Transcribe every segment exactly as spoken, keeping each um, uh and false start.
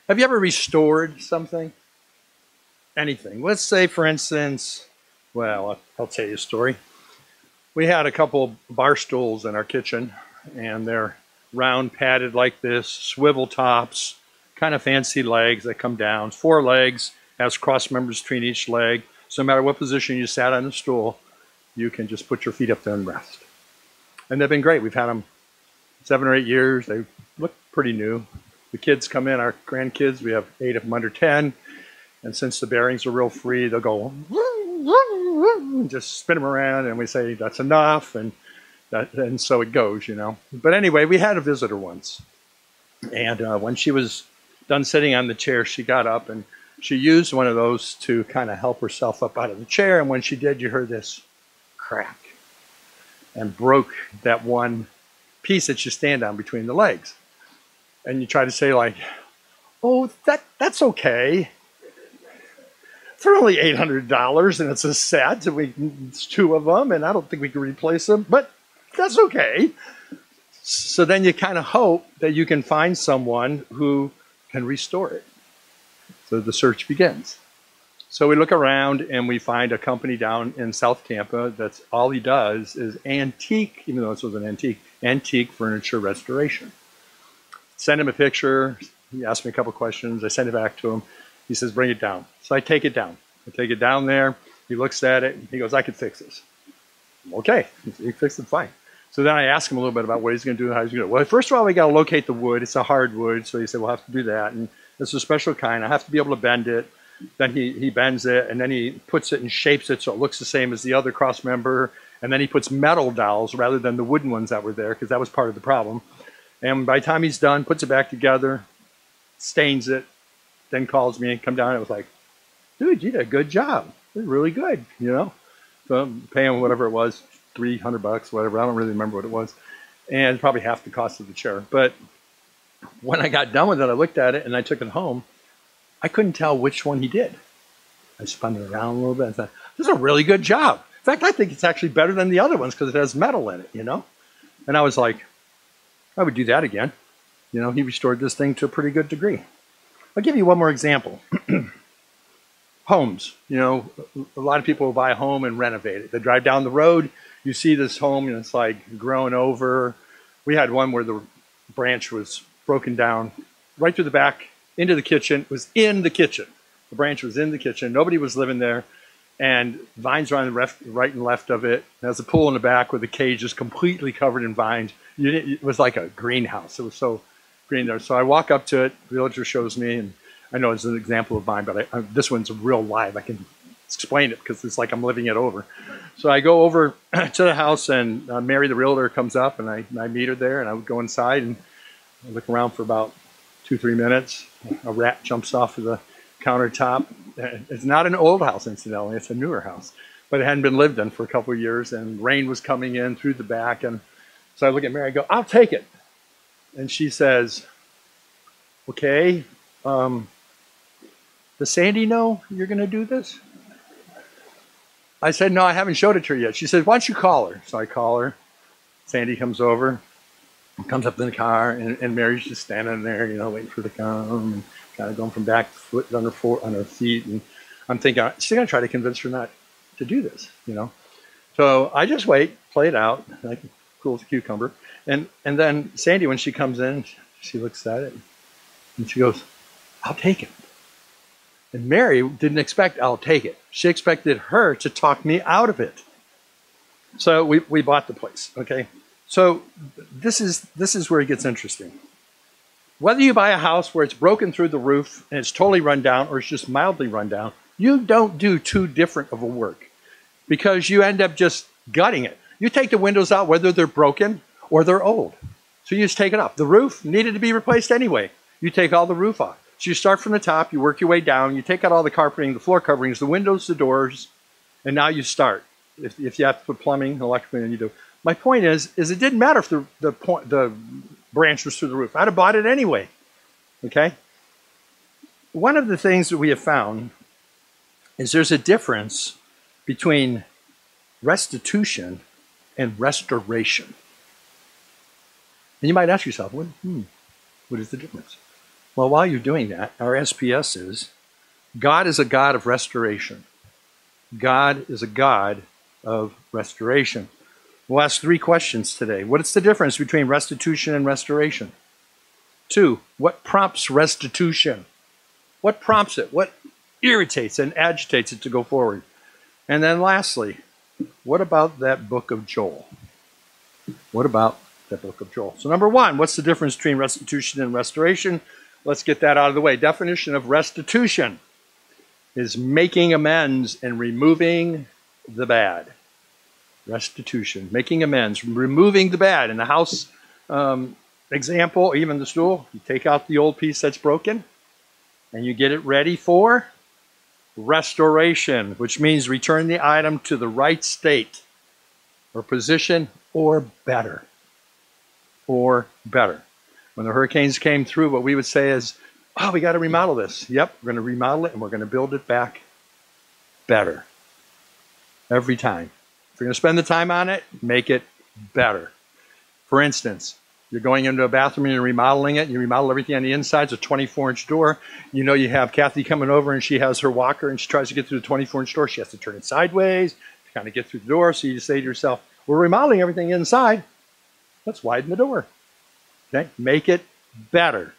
Have you ever restored something? Anything. Let's say, for instance, well, I'll tell you a story. We had a couple bar stools in our kitchen, and they're round, padded like this, swivel tops, kind of fancy legs that come down. Four legs, has cross members between each leg. So no matter what position you sat on the stool, you can just put your feet up there and rest. And they've been great. We've had them seven or eight years. They look pretty new. The kids come in, our grandkids, we have eight of them under ten. And since the bearings are real free, they'll go, and just spin them around, and we say, that's enough. And, that, and so it goes, you know. But anyway, we had a visitor once. And uh, when she was done sitting on the chair, she got up and she used one of those to kind of help herself up out of the chair. And when she did, you heard this crack and broke that one piece that you stand on between the legs. And you try to say like, oh, that that's okay. They're only eight hundred dollars and it's a set. And we, it's two of them and I don't think we can replace them, but that's okay. So then you kind of hope that you can find someone who can restore it. So the search begins. So we look around and we find a company down in South Tampa that's all he does is antique, even though this was an antique, antique furniture restoration. Send him a picture. He asked me a couple questions. I send it back to him. He says, bring it down. So I take it down. I take it down there. He looks at it. He goes, I can fix this. Okay. He fixed it fine. So then I ask him a little bit about what he's going to do, how he's going to do it. Well, first of all, we got to locate the wood. It's a hardwood. So he said, we'll have to do that. And it's a special kind. I have to be able to bend it. Then he, he bends it, and then he puts it and shapes it so it looks the same as the other cross member. And then he puts metal dowels rather than the wooden ones that were there, because that was part of the problem. And by the time he's done, puts it back together, stains it, then calls me and come down. And it was like, dude, you did a good job. It was really good, you know. So I'm paying whatever it was, three hundred bucks, whatever. I don't really remember what it was. And probably half the cost of the chair. But when I got done with it, I looked at it and I took it home. I couldn't tell which one he did. I spun it around a little bit and thought, this is a really good job. In fact, I think it's actually better than the other ones because it has metal in it, you know. And I was like, I would do that again. You know, he restored this thing to a pretty good degree. I'll give you one more example. Homes. You know, a lot of people will buy a home and renovate it. They drive down the road, you see this home and it's like grown over. We had one where the branch was broken down right through the back into the kitchen. It was in the kitchen. The branch was in the kitchen. Nobody was living there. And vines are on the left, right and left of it. There's a pool in the back with the cage just completely covered in vines. You didn't, it was like a greenhouse. It was so green there. So I walk up to it. The realtor shows me, and I know it's an example of mine, but I, I, this one's real live. I can explain it because it's like I'm living it over. So I go over to the house, and uh, Mary, the realtor, comes up, and I, I meet her there, and I would go inside, and I look around for about two, three minutes. A rat jumps off of the countertop. It's not an old house, incidentally. It's a newer house. But it hadn't been lived in for a couple of years, and rain was coming in through the back. And so I look at Mary, I go, I'll take it. And she says, okay, um, does Sandy know you're going to do this? I said, no, I haven't showed it to her yet. She said, why don't you call her? So I call her. Sandy comes over, comes up in the car, and, and Mary's just standing there, you know, waiting for the car, and kind of going from back foot on her, foot, on her feet. And I'm thinking, she's going to try to convince her not to do this, you know. So I just wait, play it out, like cool as a cucumber. And, and then Sandy, when she comes in, she looks at it, and she goes, I'll take it. And Mary didn't expect I'll take it. She expected her to talk me out of it. So we, we bought the place, okay? So this is, this is where it gets interesting. Whether you buy a house where it's broken through the roof and it's totally run down or it's just mildly run down, you don't do too different of a work because you end up just gutting it. You take the windows out whether they're broken or they're old. So you just take it off. The roof needed to be replaced anyway. You take all the roof off. So you start from the top, you work your way down, you take out all the carpeting, the floor coverings, the windows, the doors, and now you start. If, if you have to put plumbing, electrical, then you do. My point is, is it didn't matter if the, the, point, the branch was through the roof. I'd have bought it anyway, okay? One of the things that we have found is there's a difference between restitution and restoration. And you might ask yourself, what, hmm, what is the difference? Well, while you're doing that, our S P S is God is a God of restoration. God is a God of restoration. We'll ask three questions today. What is the difference between restitution and restoration? Two, what prompts restitution? What prompts it? What irritates and agitates it to go forward? And then lastly, what about that book of Joel? What about that book of Joel? So number one, what's the difference between restitution and restoration? Let's get that out of the way. Definition of restitution is making amends and removing the bad. Restitution, making amends, removing the bad. In the house um, example, even the stool, you take out the old piece that's broken and you get it ready for restoration, which means return the item to the right state or position or better. Or better. When the hurricanes came through, what we would say is, oh, we got to remodel this. Yep, we're going to remodel it and we're going to build it back better. Every time. If you're going to spend the time on it, make it better. For instance, you're going into a bathroom and you're remodeling it, and you remodel everything on the inside. It's a twenty-four inch door. You know you have Kathy coming over and she has her walker and she tries to get through the twenty-four inch door. She has to turn it sideways to kind of get through the door. So you just say to yourself, we're remodeling everything inside. Let's widen the door. Okay? Make it better.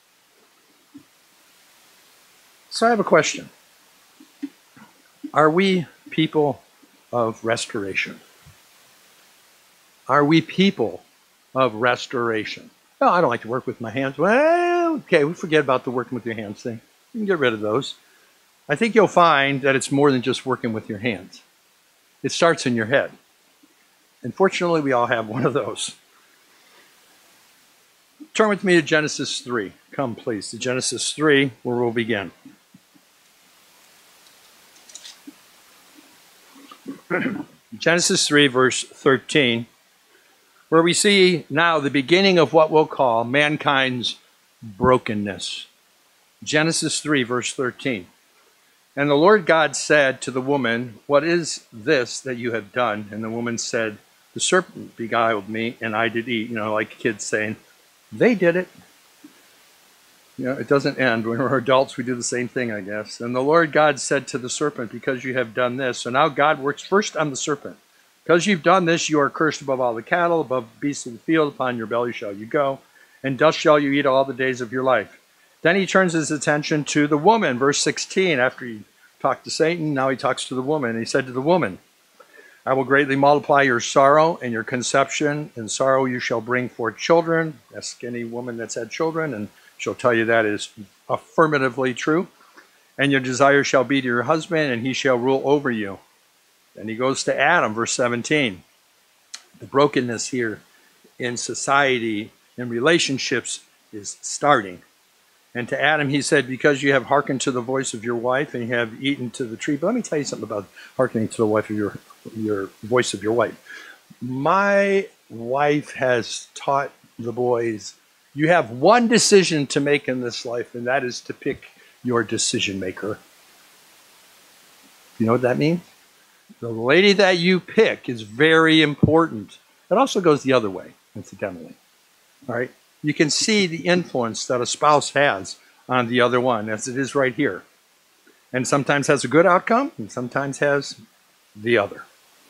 So I have a question. Are we people of restoration? Are we people of restoration? Well, I don't like to work with my hands. Well, okay, we forget about the working with your hands thing. You can get rid of those. I think you'll find that it's more than just working with your hands. It starts in your head. And fortunately, we all have one of those. Turn with me to Genesis three. Come, please, to Genesis three, where we'll begin. Genesis three, verse thirteen, where we see now the beginning of what we'll call mankind's brokenness. Genesis three, verse thirteen. And the Lord God said to the woman, what is this that you have done? And the woman said, the serpent beguiled me, and I did eat. You know, like kids saying, they did it. You know, it doesn't end. When we're adults, we do the same thing, I guess. And the Lord God said to the serpent, because you have done this. So now God works first on the serpent. Because you've done this, you are cursed above all the cattle, above the beasts of the field. Upon your belly shall you go, and dust shall you eat all the days of your life. Then he turns his attention to the woman, verse sixteen. After he talked to Satan, now he talks to the woman. He said to the woman, I will greatly multiply your sorrow and your conception. In sorrow you shall bring forth children. Ask any woman that's had children, and she'll tell you that is affirmatively true. And your desire shall be to your husband, and he shall rule over you. Then he goes to Adam, verse seventeen. The brokenness here in society, in relationships, is starting. And to Adam he said, because you have hearkened to the voice of your wife, and you have eaten to the tree. But let me tell you something about hearkening to the wife of your, your voice of your wife. My wife has taught the boys, you have one decision to make in this life, and that is to pick your decision maker. You know what that means? The lady that you pick is very important. It also goes the other way, incidentally. All right? You can see the influence that a spouse has on the other one, as it is right here. And sometimes has a good outcome, and sometimes has the other.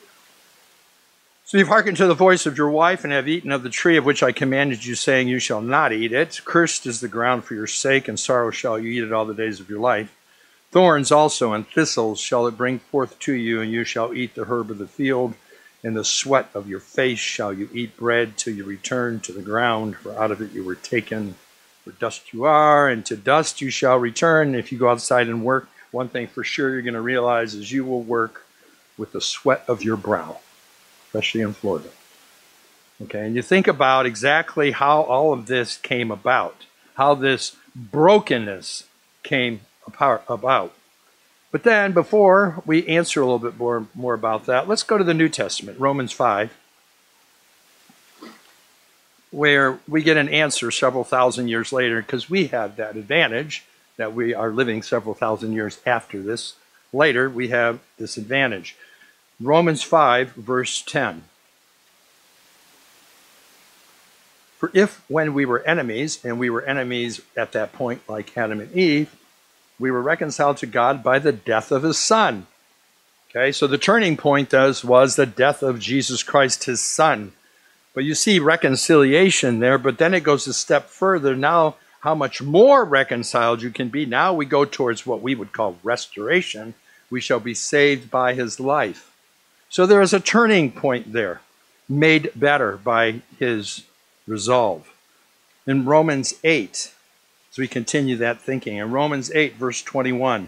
So you've hearkened to the voice of your wife, and have eaten of the tree of which I commanded you, saying, you shall not eat it. Cursed is the ground for your sake, and sorrow shall you eat it all the days of your life. Thorns also and thistles shall it bring forth to you, and you shall eat the herb of the field. In the sweat of your face shall you eat bread till you return to the ground, for out of it you were taken. For dust you are, and to dust you shall return. If you go outside and work, one thing for sure you're going to realize is you will work with the sweat of your brow, especially in Florida. Okay, and you think about exactly how all of this came about, how this brokenness came about. But then, before we answer a little bit more, more about that, let's go to the New Testament, Romans five, where we get an answer several thousand years later, because we have that advantage that we are living several thousand years after this. Later, we have this advantage. Romans five, verse ten. For if when we were enemies, and we were enemies at that point like Adam and Eve, we were reconciled to God by the death of his son. Okay, so the turning point does, was the death of Jesus Christ, his son. But you see reconciliation there, but then it goes a step further. Now, how much more reconciled you can be. Now we go towards what we would call restoration. We shall be saved by his life. So there is a turning point there, made better by his resolve. In Romans eight, as we continue that thinking, in Romans eight, verse twenty-one,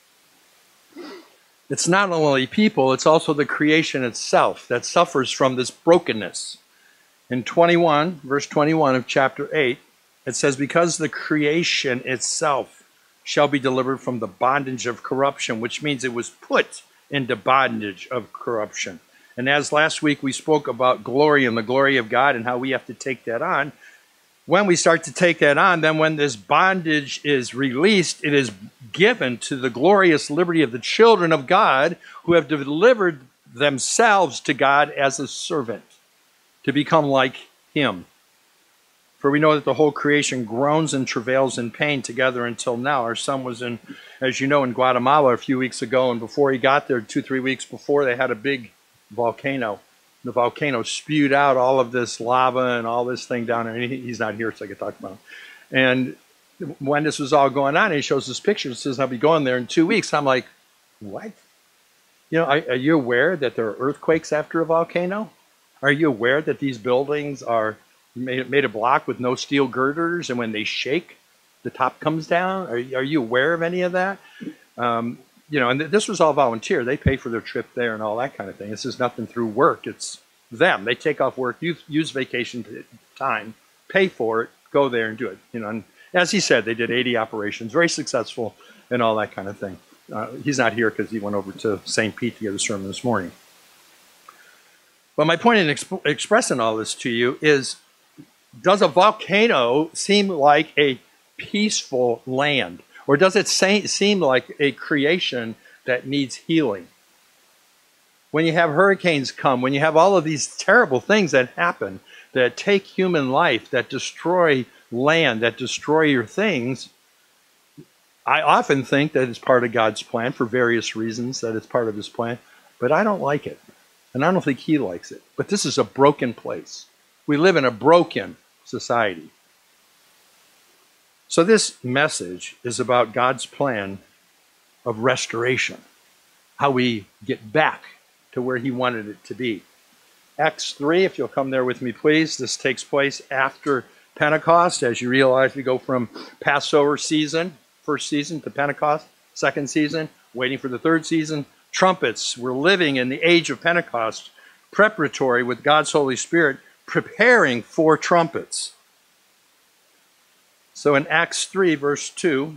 it's not only people, it's also the creation itself that suffers from this brokenness. In twenty-one, verse twenty-one of chapter eight, it says, because the creation itself shall be delivered from the bondage of corruption, which means it was put into bondage of corruption. And as last week we spoke about glory and the glory of God and how we have to take that on, when we start to take that on, then when this bondage is released, it is given to the glorious liberty of the children of God who have delivered themselves to God as a servant to become like him. For we know that the whole creation groans and travails in pain together until now. Our son was in, as you know, in Guatemala a few weeks ago, and before he got there, two, three weeks before, they had a big volcano. The volcano spewed out all of this lava and all this thing down there. And he, he's not here, so I can talk about him. And when this was all going on, he shows this picture and says, I'll be going there in two weeks. I'm like, what? You know, are, are you aware that there are earthquakes after a volcano? Are you aware that these buildings are made, made of block with no steel girders, and when they shake, the top comes down? Are, are you aware of any of that? Um, you know, and th this was all volunteer. They pay for their trip there and all that kind of thing. This is nothing through work. It's them. They take off work, use, use vacation time, pay for it, go there and do it. You know, and as he said, they did eighty operations, very successful, and all that kind of thing. Uh, he's not here because he went over to Saint Pete to give a sermon this morning. But my point in exp expressing all this to you is, does a volcano seem like a peaceful land? Or does it say, seem like a creation that needs healing? When you have hurricanes come, when you have all of these terrible things that happen, that take human life, that destroy land, that destroy your things, I often think that it's part of God's plan for various reasons, that it's part of his plan, but I don't like it. And I don't think he likes it. But this is a broken place. We live in a broken society. So this message is about God's plan of restoration, how we get back to where he wanted it to be. Acts three, if you'll come there with me, please. This takes place after Pentecost. As you realize, we go from Passover season, first season, to Pentecost, second season, waiting for the third season. Trumpets. We're living in the age of Pentecost, preparatory with God's Holy Spirit, preparing for trumpets. So in Acts three, verse two,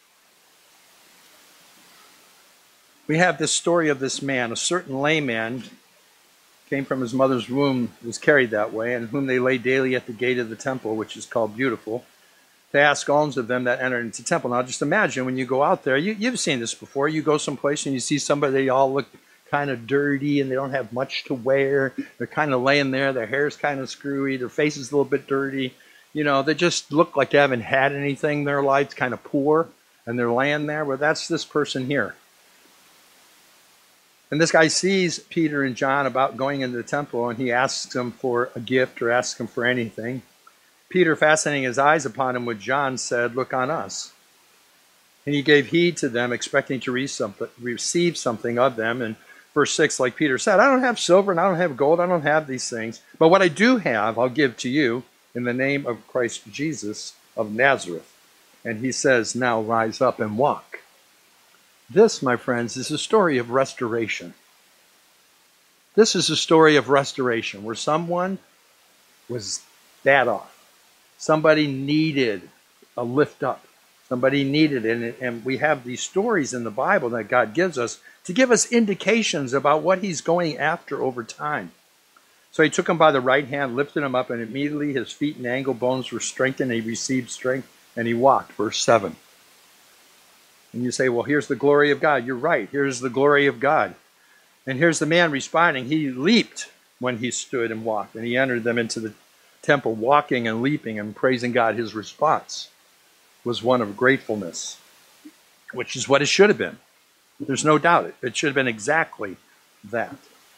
we have this story of this man, a certain layman, came from his mother's womb, was carried that way, and whom they laid daily at the gate of the temple, which is called Beautiful, to ask alms of them that entered into the temple. Now just imagine when you go out there, you, you've seen this before, you go someplace and you see somebody, they all look kind of dirty and they don't have much to wear. They're kind of laying there, their hair's kind of screwy, their face is a little bit dirty. You know, they just look like they haven't had anything in their life, kind of poor, and they're laying there. Well, that's this person here. And this guy sees Peter and John about going into the temple, and he asks them for a gift or asks them for anything. Peter, fastening his eyes upon him with John, said, "Look on us." And he gave heed to them, expecting to receive something of them. And verse six, like Peter said, I don't have silver and I don't have gold. I don't have these things. But what I do have, I'll give to you in the name of Christ Jesus of Nazareth. And he says, now rise up and walk. This, my friends, is a story of restoration. This is a story of restoration where someone was bad off. Somebody needed a lift up. Somebody needed it. And we have these stories in the Bible that God gives us to give us indications about what he's going after over time. So he took him by the right hand, lifted him up, and immediately his feet and ankle bones were strengthened. And he received strength, and he walked. Verse seven. And you say, well, here's the glory of God. You're right. Here's the glory of God. And here's the man responding. He leaped when he stood and walked, and he entered them into the temple walking and leaping and praising God, his response was one of gratefulness, which is what it should have been. There's no doubt it. It should have been exactly that.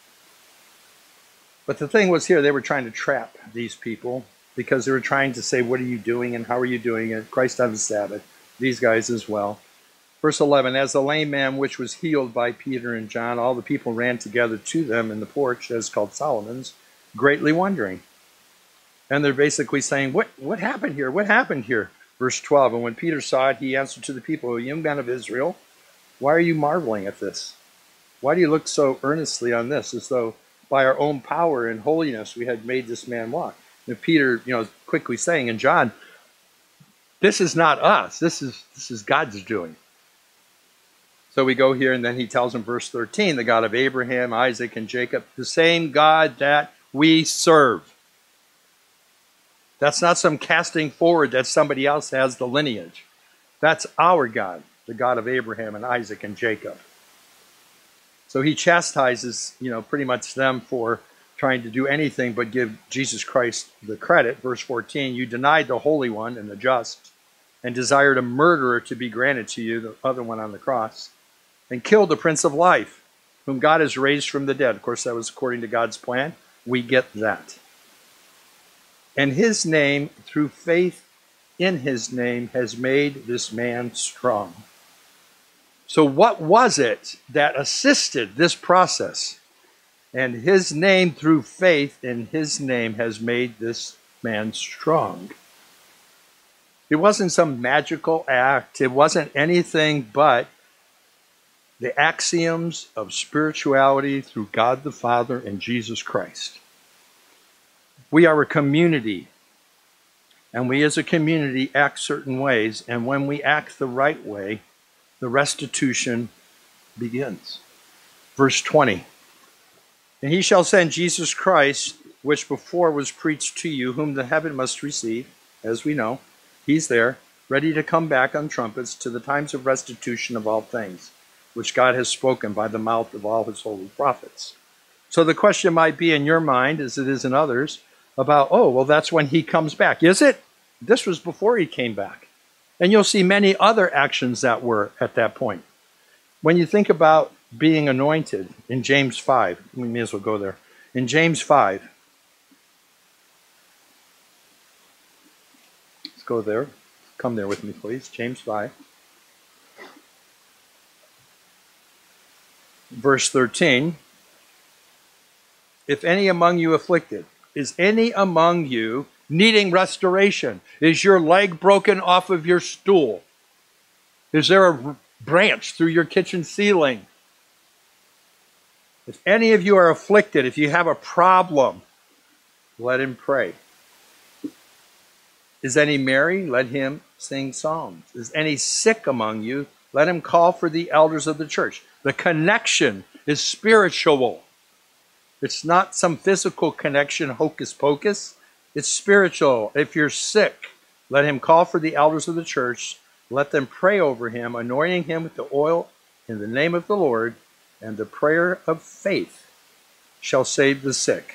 But the thing was here, they were trying to trap these people because they were trying to say, what are you doing and how are you doing it? Christ on the Sabbath. These guys as well. Verse eleven, as the lame man which was healed by Peter and John, all the people ran together to them in the porch, that is called Solomon's, greatly wondering. And they're basically saying, what, what happened here? What happened here? Verse twelve, and when Peter saw it, he answered to the people, young men of Israel, why are you marveling at this? Why do you look so earnestly on this, as though by our own power and holiness we had made this man walk? And Peter, you know, quickly saying, and John, this is not us. This is this is God's doing. So we go here, and then he tells them, verse thirteen, the God of Abraham, Isaac, and Jacob, the same God that we serve. That's not some casting forward that somebody else has the lineage. That's our God, the God of Abraham and Isaac and Jacob. So he chastises, you know, pretty much them for trying to do anything but give Jesus Christ the credit. Verse fourteen, you denied the Holy One and the just, and desired a murderer to be granted to you, the other one on the cross, and killed the Prince of Life, whom God has raised from the dead. Of course, that was according to God's plan. We get that. And his name, through faith in his name, has made this man strong. So what was it that assisted this process? And his name, through faith in his name, has made this man strong. It wasn't some magical act. It wasn't anything but the axioms of spirituality through God the Father and Jesus Christ. We are a community, and we as a community act certain ways, and when we act the right way, the restitution begins. Verse twenty, and he shall send Jesus Christ, which before was preached to you, whom the heaven must receive, as we know. He's there, ready to come back on trumpets to the times of restitution of all things, which God has spoken by the mouth of all his holy prophets. So the question might be in your mind, as it is in others, about, oh, well, that's when he comes back. Is it? This was before he came back. And you'll see many other actions that were at that point. When you think about being anointed in James five, we may as well go there. In James five, let's go there. Come there with me, please. James five. Verse thirteen. If any among you afflicted, is any among you needing restoration? Is your leg broken off of your stool? Is there a branch through your kitchen ceiling? If any of you are afflicted, if you have a problem, let him pray. Is any merry? Let him sing psalms. Is any sick among you? Let him call for the elders of the church. The connection is spiritual. It's not some physical connection, hocus pocus. It's spiritual. If you're sick, let him call for the elders of the church. Let them pray over him, anointing him with the oil in the name of the Lord, and the prayer of faith shall save the sick.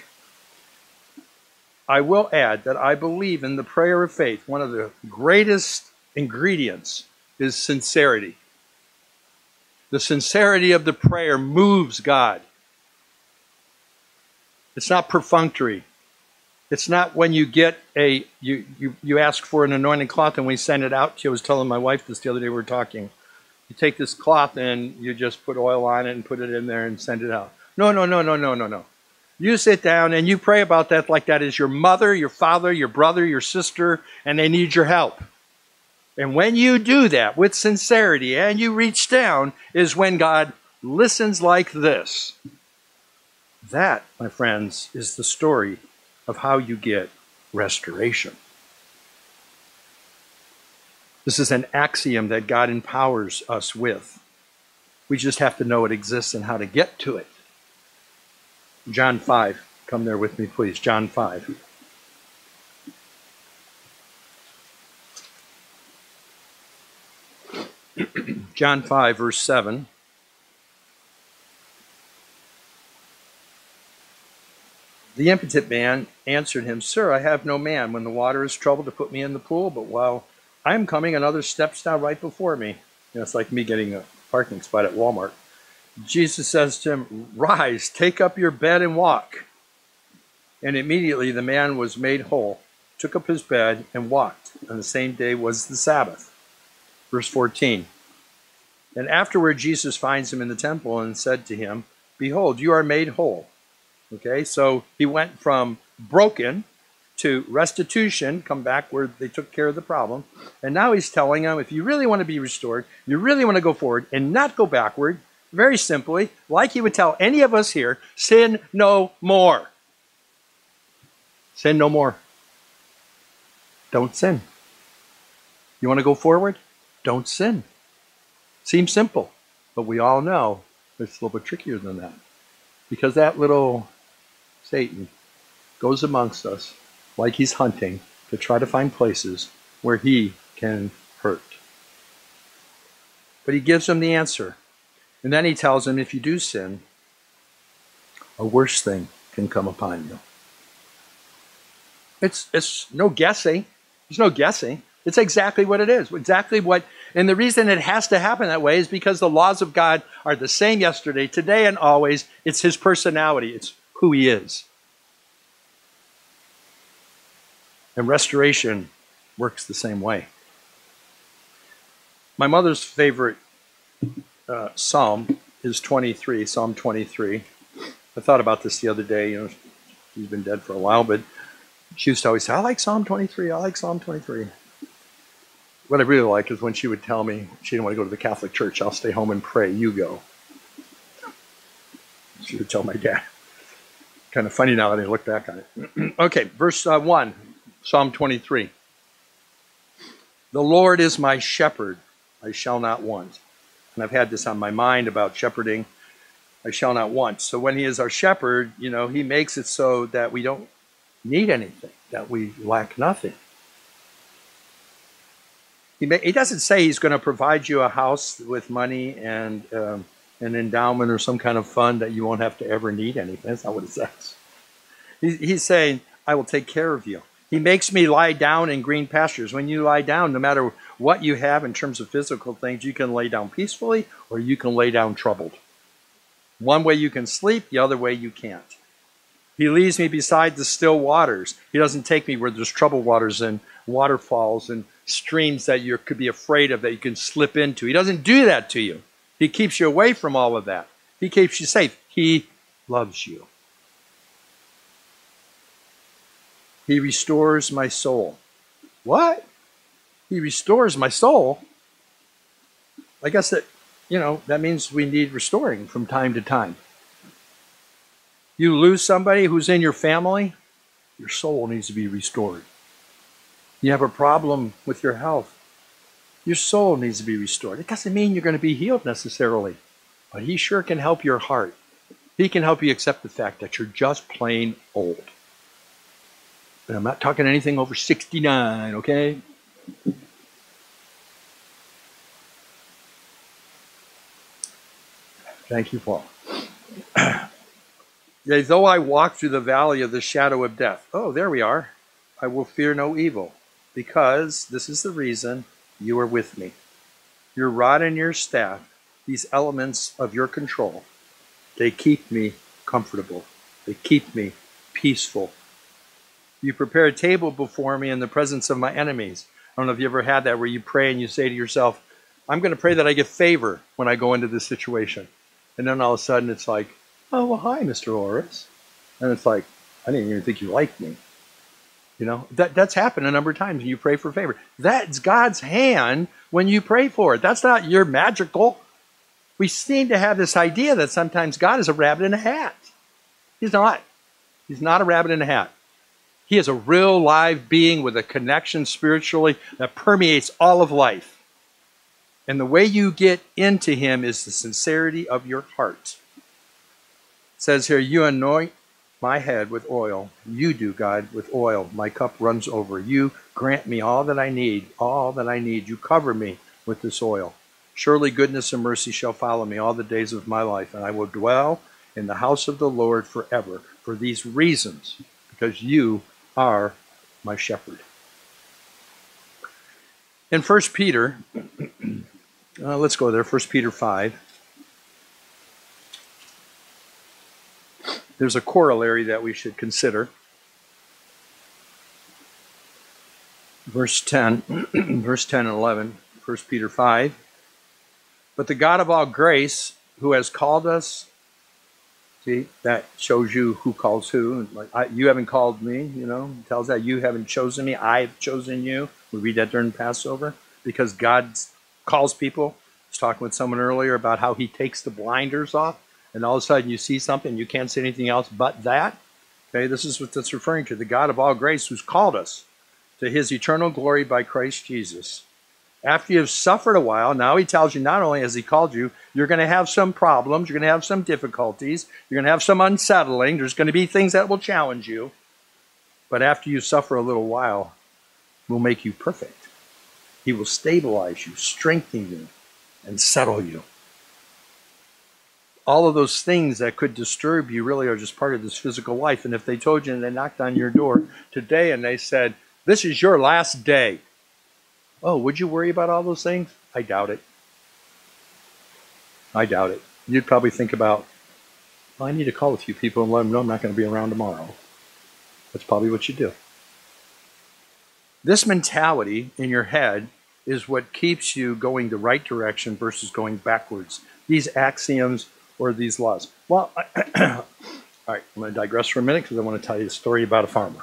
I will add that I believe in the prayer of faith. One of the greatest ingredients is sincerity. The sincerity of the prayer moves God. It's not perfunctory. It's not when you get a, you, you, you ask for an anointing cloth and we send it out to you. I was telling my wife this the other day, we were talking. You take this cloth and you just put oil on it and put it in there and send it out. No, no, no, no, no, no, no. You sit down and you pray about that like that is your mother, your father, your brother, your sister, and they need your help. And when you do that with sincerity and you reach down is when God listens like this. That, my friends, is the story of how you get restoration. This is an axiom that God empowers us with. We just have to know it exists and how to get to it. John five. Come there with me, please. John five. John five, verse seven. The impotent man answered him, Sir, I have no man when the water is troubled to put me in the pool, but while I am coming, another steps down right before me. You know, it's like me getting a parking spot at Walmart. Jesus says to him, Rise, take up your bed and walk. And immediately the man was made whole, took up his bed and walked. And the same day was the Sabbath. Verse fourteen. And afterward Jesus finds him in the temple and said to him, Behold, you are made whole. Okay, so he went from broken to restitution, come back where they took care of the problem. And now he's telling him, if you really want to be restored, you really want to go forward and not go backward, very simply, like he would tell any of us here, sin no more. Sin no more. Don't sin. You want to go forward? Don't sin. Seems simple, but we all know it's a little bit trickier than that. Because that little Satan goes amongst us like he's hunting to try to find places where he can hurt. But he gives him the answer. And then he tells him, if you do sin, a worse thing can come upon you. It's, it's no guessing. There's no guessing. It's exactly what it is. Exactly what, and the reason it has to happen that way is because the laws of God are the same yesterday, today, and always. It's his personality. It's who he is. And restoration works the same way. My mother's favorite uh, psalm is twenty-three, Psalm twenty-three. I thought about this the other day. You know, she's been dead for a while, but she used to always say, I like Psalm twenty-three, I like Psalm twenty-three. What I really like is when she would tell me she didn't want to go to the Catholic Church. I'll stay home and pray. You go. She would tell my dad. Kind of funny now that I look back on it. Okay, verse uh, one, Psalm twenty-three. The Lord is my shepherd, I shall not want. And I've had this on my mind about shepherding. I shall not want. So when he is our shepherd, you know, he makes it so that we don't need anything, that we lack nothing. He, may, he doesn't say he's going to provide you a house with money and um, an endowment or some kind of fund that you won't have to ever need anything. That's not what it says. He, he's saying, I will take care of you. He makes me lie down in green pastures. When you lie down, no matter what you have in terms of physical things, you can lay down peacefully or you can lay down troubled. One way you can sleep, the other way you can't. He leads me beside the still waters. He doesn't take me where there's troubled waters and waterfalls and streams that you could be afraid of that you can slip into. He doesn't do that to you. He keeps you away from all of that. He keeps you safe. He loves you. He restores my soul. What? He restores my soul? I guess that, you know, that means we need restoring from time to time. You lose somebody who's in your family, your soul needs to be restored. You have a problem with your health, your soul needs to be restored. It doesn't mean you're going to be healed necessarily, but he sure can help your heart. He can help you accept the fact that you're just plain old. And I'm not talking anything over sixty-nine, okay? Thank you, Paul. Yea, though I walk through the valley of the shadow of death. Oh, there we are. I will fear no evil, because this is the reason you are with me. Your rod and your staff, these elements of your control, they keep me comfortable. They keep me peaceful. You prepare a table before me in the presence of my enemies. I don't know if you ever had that where you pray and you say to yourself, I'm going to pray that I get favor when I go into this situation. And then all of a sudden it's like, oh, well, hi, Mister Orris. And it's like, I didn't even think you liked me. You know, that, that's happened a number of times when you pray for favor. That's God's hand when you pray for it. That's not your magical. We seem to have this idea that sometimes God is a rabbit in a hat. He's not. He's not a rabbit in a hat. He is a real live being with a connection spiritually that permeates all of life. And the way you get into him is the sincerity of your heart. It says here, you anoint my head with oil. You do, God, with oil. My cup runs over. You grant me all that I need, all that I need. You cover me with this oil. Surely goodness and mercy shall follow me all the days of my life, and I will dwell in the house of the Lord forever. for these reasons, because you are my shepherd. In First Peter, uh, let's go there, First Peter five. There's a corollary that we should consider. Verse ten, verse ten and eleven, First Peter five. But the God of all grace, who has called us, see, that shows you who calls who. Like, I, you haven't called me, you know, it tells that you haven't chosen me, I've chosen you. We read that during Passover, because God calls people. I was talking with someone earlier about how he takes the blinders off, and all of a sudden you see something, you can't see anything else but that. Okay, this is what that's referring to. The God of all grace, who's called us to his eternal glory by Christ Jesus. After you've suffered a while, now he tells you, not only has he called you, you're going to have some problems, you're going to have some difficulties, you're going to have some unsettling, there's going to be things that will challenge you. But after you suffer a little while, will make you perfect. He will stabilize you, strengthen you, and settle you. All of those things that could disturb you really are just part of this physical life. And if they told you and they knocked on your door today and they said, this is your last day, oh, would you worry about all those things? I doubt it. I doubt it. You'd probably think about, well, I need to call a few people and let them know I'm not going to be around tomorrow. That's probably what you do. This mentality in your head is what keeps you going the right direction versus going backwards. These axioms or these laws. Well, I, all right, I'm going to digress for a minute because I want to tell you a story about a farmer.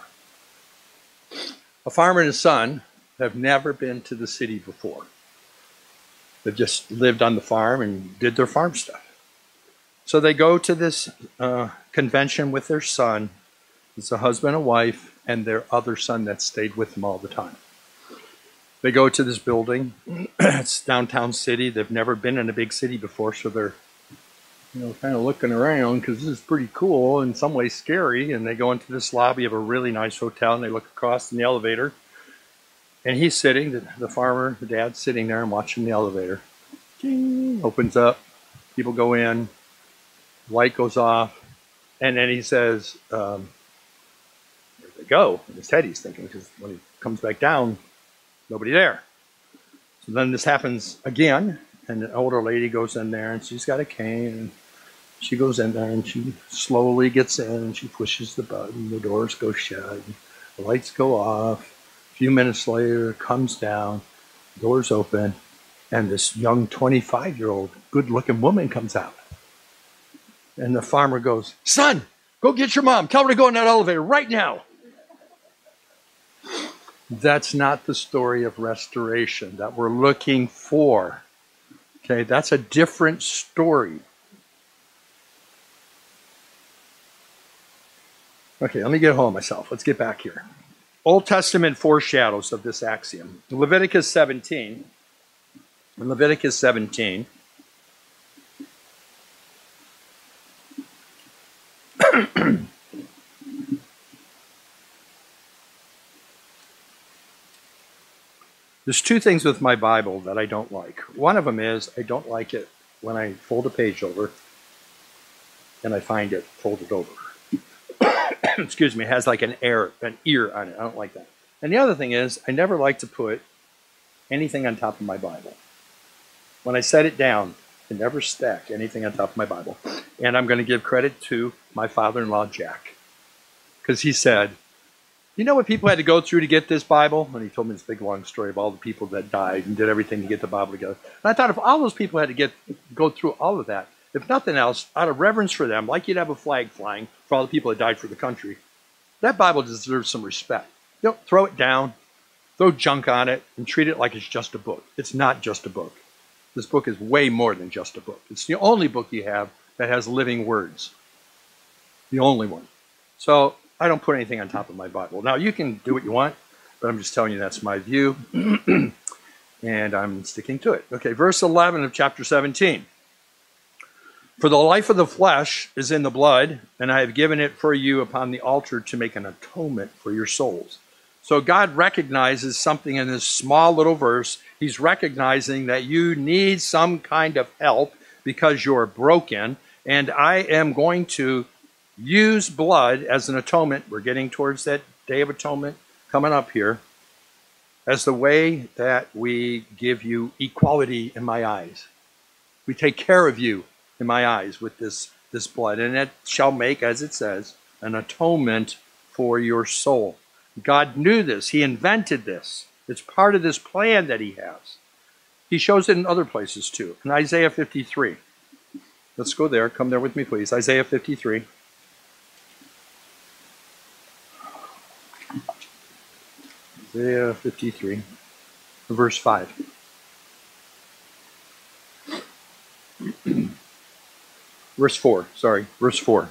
A farmer and his son have never been to the city before. They've just lived on the farm and did their farm stuff. So they go to this uh, convention with their son. It's a husband and wife and their other son that stayed with them all the time. They go to this building. It's downtown city. They've never been in a big city before, so they're, you know, kind of looking around because this is pretty cool, in some ways scary. And they go into this lobby of a really nice hotel, and they look across in the elevator. And he's sitting, the, the farmer, the dad's sitting there and watching the elevator. Ding, opens up, people go in, light goes off, and then he says, um, where'd they go? In his head he's thinking, because when he comes back down, nobody there. So then this happens again, and an older lady goes in there, and she's got a cane, and she goes in there, and she slowly gets in, and she pushes the button, the doors go shut, and the lights go off. A few minutes later, comes down, doors open, and this young twenty-five-year-old good-looking woman comes out. And the farmer goes, son, go get your mom. Tell her to go in that elevator right now. That's not the story of restoration that we're looking for. Okay, that's a different story. Okay, let me get a hold of myself. Let's get back here. Old Testament foreshadows of this axiom. Leviticus seventeen. In Leviticus seventeen. There's two things with my Bible that I don't like. One of them is I don't like it when I fold a page over and I find it folded over. Excuse me, it has like an air, an ear on it. I don't like that. And the other thing is, I never like to put anything on top of my Bible. When I set it down, I never stack anything on top of my Bible. And I'm going to give credit to my father-in-law, Jack. Because he said, you know what people had to go through to get this Bible? And he told me this big long story of all the people that died and did everything to get the Bible together. And I thought if all those people had to get go through all of that, if nothing else, out of reverence for them, like you'd have a flag flying for all the people that died for the country, that Bible deserves some respect. You know, throw it down, throw junk on it, and treat it like it's just a book. It's not just a book. This book is way more than just a book. It's the only book you have that has living words. The only one. So I don't put anything on top of my Bible. Now, you can do what you want, but I'm just telling you that's my view, and I'm sticking to it. Okay, verse eleven of chapter seventeen. For the life of the flesh is in the blood, and I have given it for you upon the altar to make an atonement for your souls. So God recognizes something in this small little verse. He's recognizing that you need some kind of help because you're broken, and I am going to use blood as an atonement. We're getting towards that Day of Atonement coming up here, as the way that we give you equality in my eyes. We take care of you in my eyes with this, this blood, and it shall make, as it says, an atonement for your soul. God knew this. He invented this. It's part of this plan that he has. He shows it in other places too. In Isaiah fifty-three. Let's go there. Come there with me, please. Isaiah fifty-three. Isaiah fifty-three, verse five. Verse four, sorry, verse four.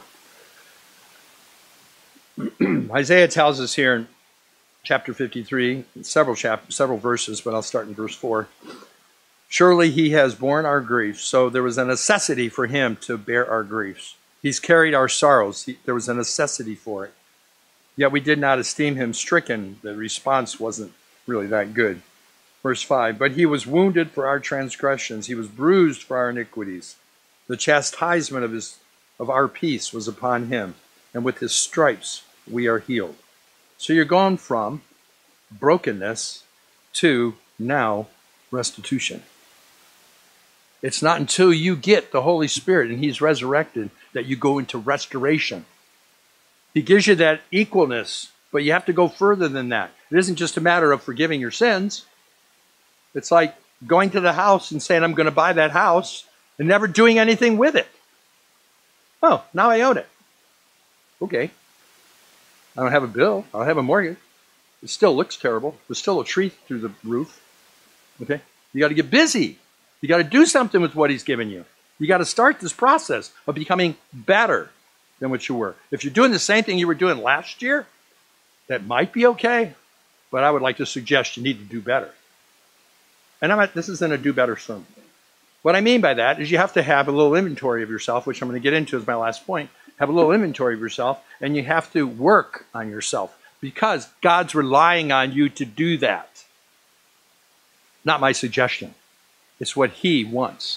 Isaiah tells us here in chapter fifty-three, several chap- several verses, but I'll start in verse four. Surely he has borne our griefs, so there was a necessity for him to bear our griefs. He's carried our sorrows. He, there was a necessity for it. Yet we did not esteem him stricken. The response wasn't really that good. Verse five, but he was wounded for our transgressions. He was bruised for our iniquities. The chastisement of his of our peace was upon him, and with his stripes we are healed. So you're going from brokenness to now restitution. It's not until you get the Holy Spirit and he's resurrected that you go into restoration. He gives you that equalness, but you have to go further than that. It isn't just a matter of forgiving your sins. It's like going to the house and saying, I'm going to buy that house, and never doing anything with it. Oh, now I own it. Okay. I don't have a bill. I don't have a mortgage. It still looks terrible. There's still a tree through the roof. Okay. You got to get busy. You got to do something with what he's given you. You got to start this process of becoming better than what you were. If you're doing the same thing you were doing last year, that might be okay, but I would like to suggest you need to do better. And I'm at, this isn't a do better sermon. What I mean by that is you have to have a little inventory of yourself, which I'm going to get into as my last point. Have a little inventory of yourself, and you have to work on yourself because God's relying on you to do that. Not my suggestion. It's what he wants.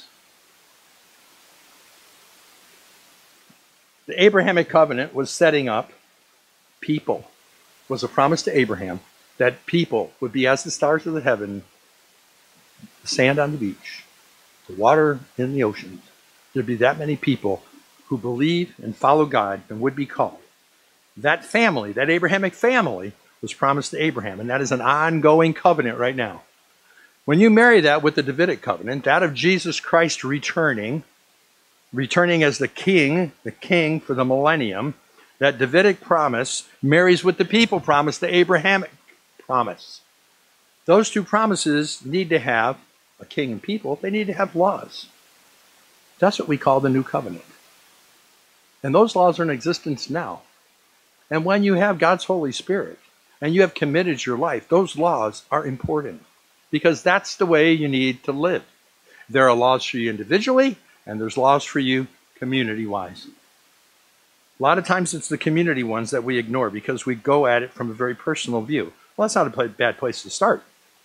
The Abrahamic covenant was setting up people. It was a promise to Abraham that people would be as the stars of the heaven, the sand on the beach, the water in the oceans. There'd be that many people who believe and follow God and would be called. That family, that Abrahamic family, was promised to Abraham, and that is an ongoing covenant right now. When you marry that with the Davidic covenant, that of Jesus Christ returning, returning as the king, the king for the millennium, that Davidic promise marries with the people promise, the Abrahamic promise. Those two promises need to have a king and people. They need to have laws. That's what we call the new covenant. And those laws are in existence now. And when you have God's Holy Spirit and you have committed your life, those laws are important because that's the way you need to live. There are laws for you individually, and there's laws for you community-wise. A lot of times it's the community ones that we ignore because we go at it from a very personal view. Well, that's not a bad place to start.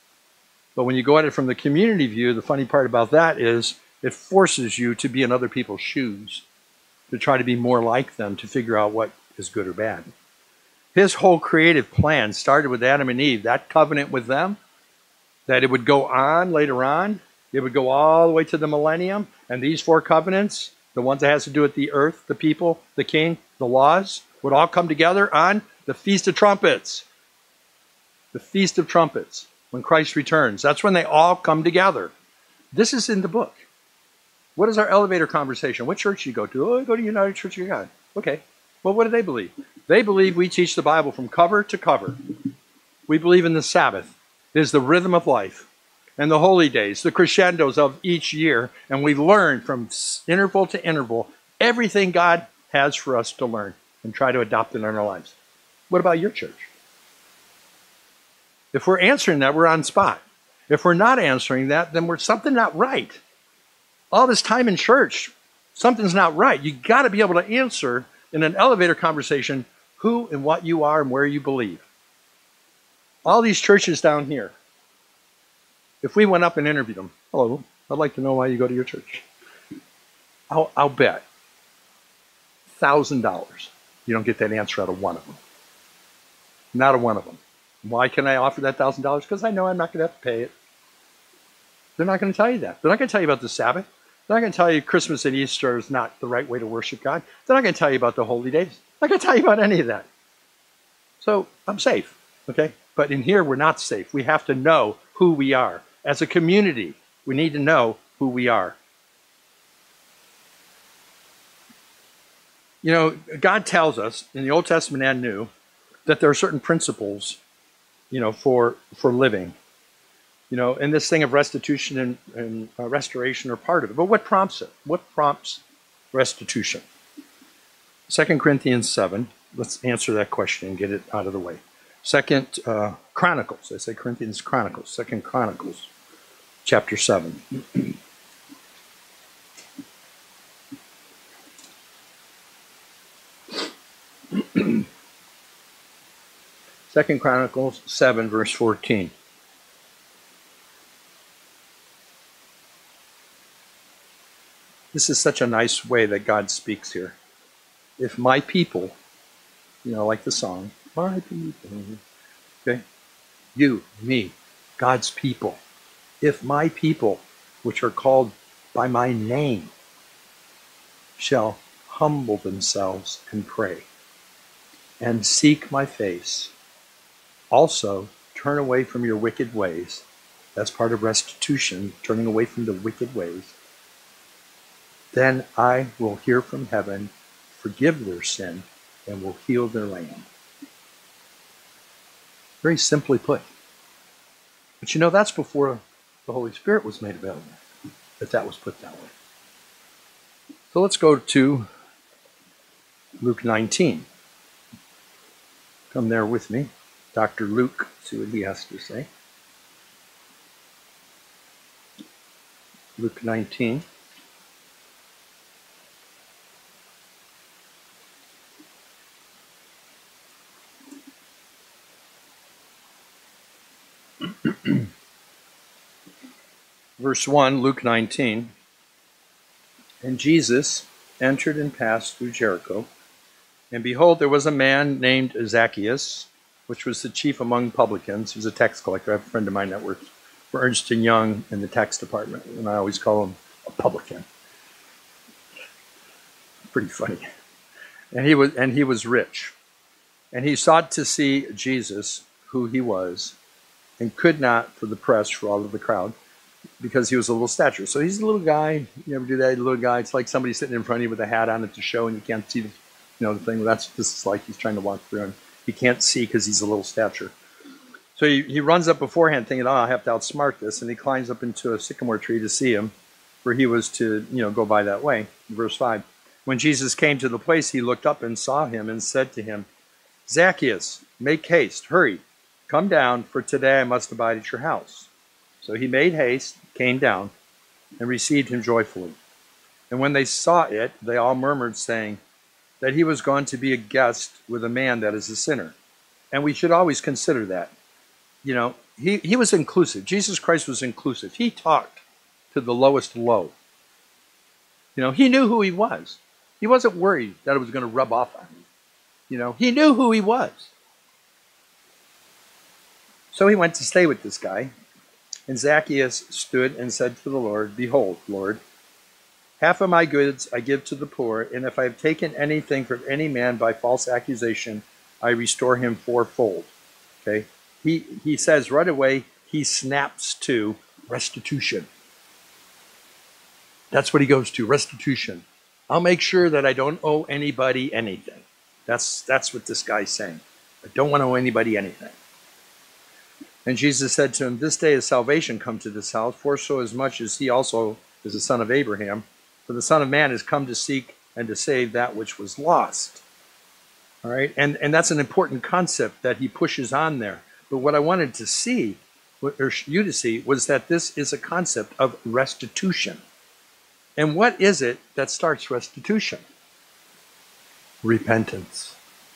But when you go at it from the community view, the funny part about that is it forces you to be in other people's shoes, to try to be more like them, to figure out what is good or bad. His whole creative plan started with Adam and Eve, that covenant with them, that it would go on later on. It would go all the way to the millennium. And these four covenants, the ones that has to do with the earth, the people, the king, the laws, would all come together on the Feast of Trumpets. The Feast of Trumpets, when Christ returns. That's when they all come together. This is in the book. What is our elevator conversation? What church do you go to? Oh, I go to United Church of God. Okay. Well, what do they believe? They believe we teach the Bible from cover to cover. We believe in the Sabbath. It is the rhythm of life. And the holy days, the crescendos of each year. And we learn from interval to interval everything God has for us to learn and try to adopt it in our lives. What about your church? If we're answering that, we're on spot. If we're not answering that, then we're something not right. All this time in church, something's not right. You got to be able to answer in an elevator conversation who and what you are and where you believe. All these churches down here, if we went up and interviewed them, hello, I'd like to know why you go to your church. I'll, I'll bet thousand dollars. You don't get that answer out of one of them. Not a one of them. Why can I offer that one thousand dollars? Because I know I'm not going to have to pay it. They're not going to tell you that. They're not going to tell you about the Sabbath. They're not going to tell you Christmas and Easter is not the right way to worship God. They're not going to tell you about the holy days. They're not going to tell you about any of that. So I'm safe, okay? But in here, we're not safe. We have to know who we are. As a community, we need to know who we are. You know, God tells us in the Old Testament and New that there are certain principles, you know, for for living. You know, and this thing of restitution and, and uh, restoration are part of it. But what prompts it? What prompts restitution? Second Corinthians seven. Let's answer that question and get it out of the way. Second uh, Chronicles. I say Corinthians Chronicles. Second Chronicles, chapter seven. Second Chronicles seven, verse fourteen. This is such a nice way that God speaks here. If my people, you know, like the song, my people, okay, you, me, God's people, if my people, which are called by my name, shall humble themselves and pray, and seek my face, also turn away from your wicked ways. That's part of restitution, turning away from the wicked ways. Then I will hear from heaven, forgive their sin, and will heal their land. Very simply put. But you know, that's before the Holy Spirit was made available, that that was put that way. So let's go to Luke nineteen. Come there with me. Doctor Luke, see what he has to say. Luke nineteen. Verse one, Luke nineteen. And Jesus entered and passed through Jericho. And behold, there was a man named Zacchaeus, which was the chief among publicans. He was a tax collector. I have a friend of mine that works for Ernst and Young in the tax department, and I always call him a publican. Pretty funny. And he was, and he was rich. And he sought to see Jesus, who he was, and could not for the press, for all of the crowd, because he was a little stature. So he's a little guy. You ever do that? A little guy. It's like somebody sitting in front of you with a hat on at the show, and you can't see the, you know, the thing. That's this is like he's trying to walk through, and he can't see because he's a little stature. So he, he runs up beforehand, thinking, "Oh, I have to outsmart this," and he climbs up into a sycamore tree to see him, for he was to, you know, go by that way. Verse five. When Jesus came to the place, he looked up and saw him, and said to him, "Zacchaeus, make haste, hurry, come down, for today I must abide at your house." So he made haste, came down, and received him joyfully. And when they saw it, they all murmured, saying that he was gone to be a guest with a man that is a sinner. And we should always consider that. You know, he, he was inclusive. Jesus Christ was inclusive. He talked to the lowest low. You know, he knew who he was. He wasn't worried that it was going to rub off on him. You know, he knew who he was. So he went to stay with this guy. And Zacchaeus stood and said to the Lord, "Behold, Lord, half of my goods I give to the poor, and if I have taken anything from any man by false accusation, I restore him fourfold." Okay? He, he says right away, he snaps to restitution. That's what he goes to, restitution. I'll make sure that I don't owe anybody anything. That's, that's what this guy's saying. I don't want to owe anybody anything. And Jesus said to him, "This day has salvation come to this house, for so as much as he also is the son of Abraham. For the Son of Man has come to seek and to save that which was lost." All right, and, and that's an important concept that he pushes on there. But what I wanted to see, or you to see, was that this is a concept of restitution. And what is it that starts restitution? Repentance.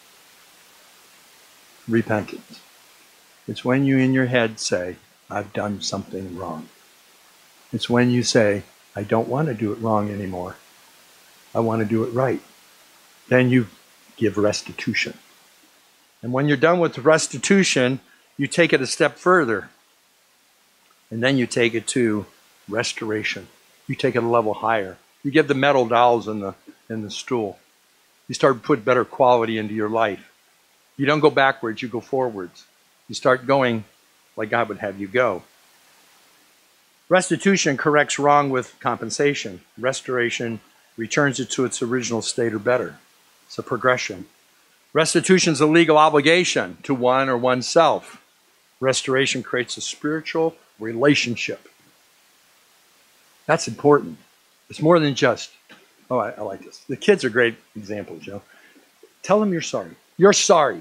Repentance. It's when you in your head say, "I've done something wrong." It's when you say, "I don't want to do it wrong anymore. I want to do it right." Then you give restitution. And when you're done with restitution, you take it a step further. And then you take it to restoration. You take it a level higher. You give the metal dowels in the in the stool. You start to put better quality into your life. You don't go backwards, you go forwards. You start going like God would have you go. Restitution corrects wrong with compensation. Restoration returns it to its original state or better. It's a progression. Restitution is a legal obligation to one or oneself. Restoration creates a spiritual relationship. That's important. It's more than just, oh, I, I like this. The kids are great examples, you know. Tell them you're sorry. You're sorry.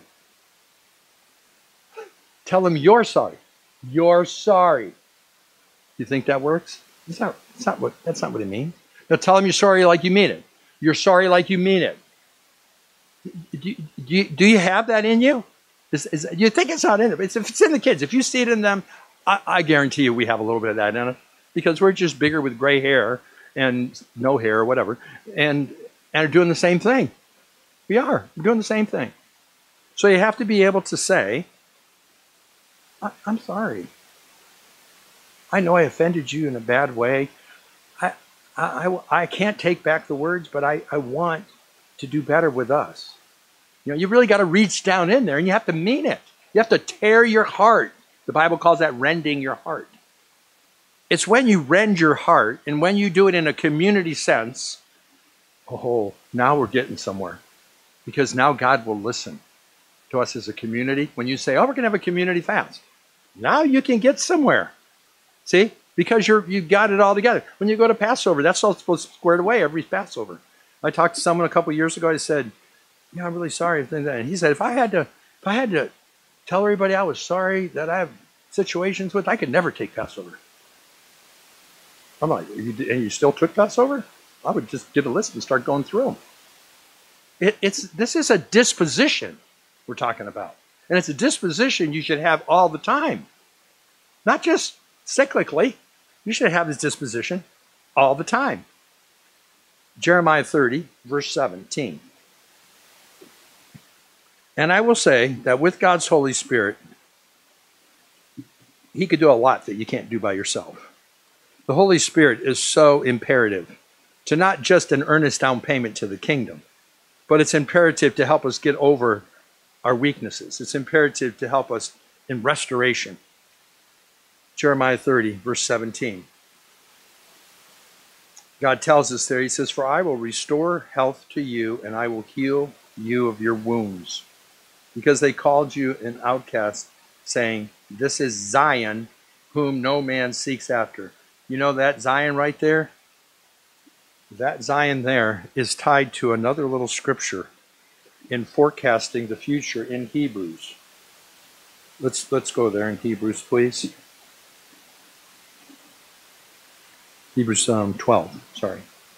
Tell them you're sorry. You're sorry. You think that works? It's not, it's not what, that's not what it means. Now tell them you're sorry like you mean it. You're sorry like you mean it. Do you, do you, do you have that in you? Is, is, you think it's not in it. It's, if it's in the kids, if you see it in them, I, I guarantee you we have a little bit of that in it. Because we're just bigger with gray hair and no hair or whatever. And, and are doing the same thing. We are. We're doing the same thing. So you have to be able to say, I, I'm sorry. I know I offended you in a bad way. I, I, I, I can't take back the words, but I, I want to do better with us. You know, you really got to reach down in there and you have to mean it. You have to tear your heart. The Bible calls that rending your heart. It's when you rend your heart and when you do it in a community sense, oh, now we're getting somewhere. Because now God will listen to us as a community. When you say, oh, we're going to have a community fast. Now you can get somewhere. See? Because you're, you've got it all together. When you go to Passover, that's all supposed to be squared away every Passover. I talked to someone a couple of years ago. I said, yeah, I'm really sorry. And he said, if I had to, if I had to tell everybody I was sorry that I have situations with, I could never take Passover. I'm like, you, and you still took Passover? I would just get a list and start going through them. It, it's, this is a disposition we're talking about. And it's a disposition you should have all the time. Not just cyclically. You should have this disposition all the time. Jeremiah thirty, verse seventeen. And I will say that with God's Holy Spirit, He could do a lot that you can't do by yourself. The Holy Spirit is so imperative to not just an earnest down payment to the kingdom, but it's imperative to help us get over our weaknesses. It's imperative to help us in restoration. Jeremiah thirty, verse seventeen. God tells us there, He says, for I will restore health to you, and I will heal you of your wounds. Because they called you an outcast, saying, this is Zion, whom no man seeks after. You know that Zion right there? That Zion there is tied to another little scripture in forecasting the future in Hebrews. Let's, let's go there in Hebrews, please. Hebrews um, twelve, sorry.